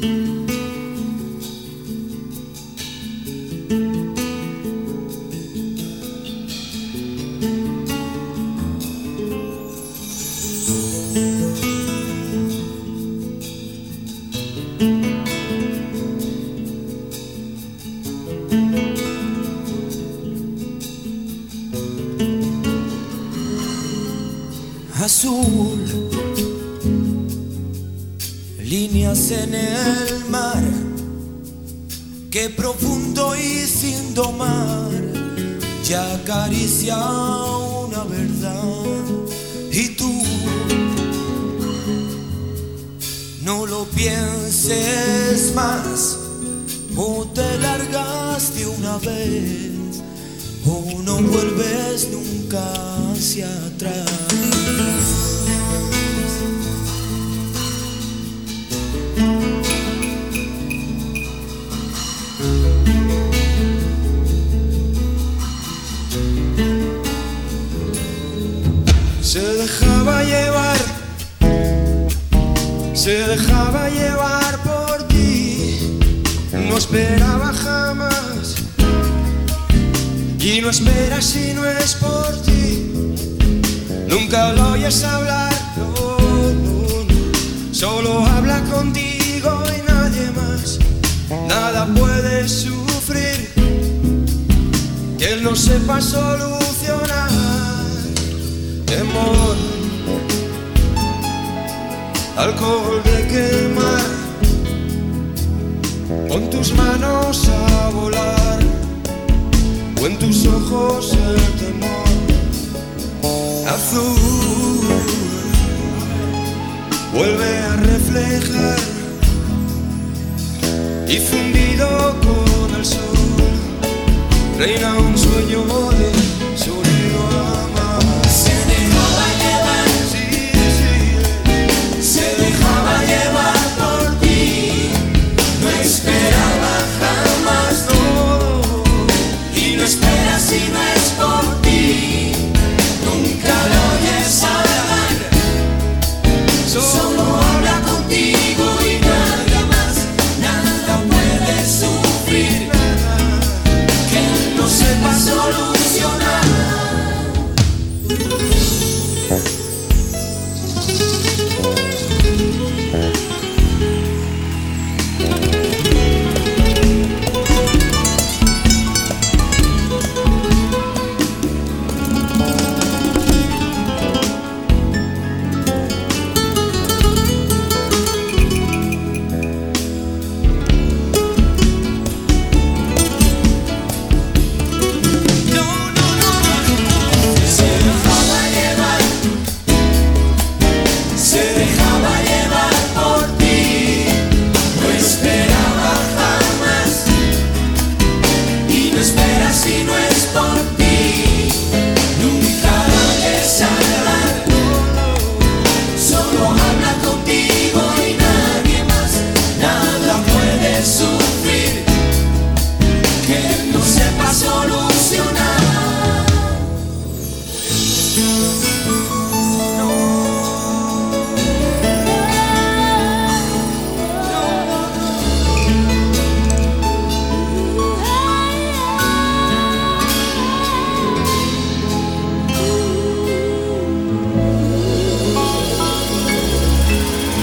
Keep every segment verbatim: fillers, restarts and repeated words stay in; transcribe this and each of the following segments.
Azul, líneas en el mar, que profundo y sin domar ya acaricia una verdad. Y tú no lo pienses más, o te largas de una vez, o no vuelves nunca hacia atrás. Se dejaba llevar, se dejaba llevar por ti, no esperaba jamás, y no esperas si no es por ti. Nunca lo oyes hablar, no, no, no. Solo habla contigo y nadie más. Nada puede sufrir que él no sepa solucionar. Temor, alcohol de quemar, pon tus manos a volar, o en tus ojos el temor. Azul, vuelve a reflejar, y fundido con el sol, reina un sueño de sonido amar. Se dejaba llevar, sí, sí, se dejaba llevar por ti, no esperaba jamás, no, y no espera si no es por ti. Nunca lo oyes hablar, solo habla contigo y nadie más. Nada puede sufrir que él no sepa solucionar.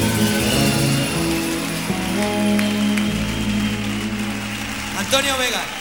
Antonio Vega.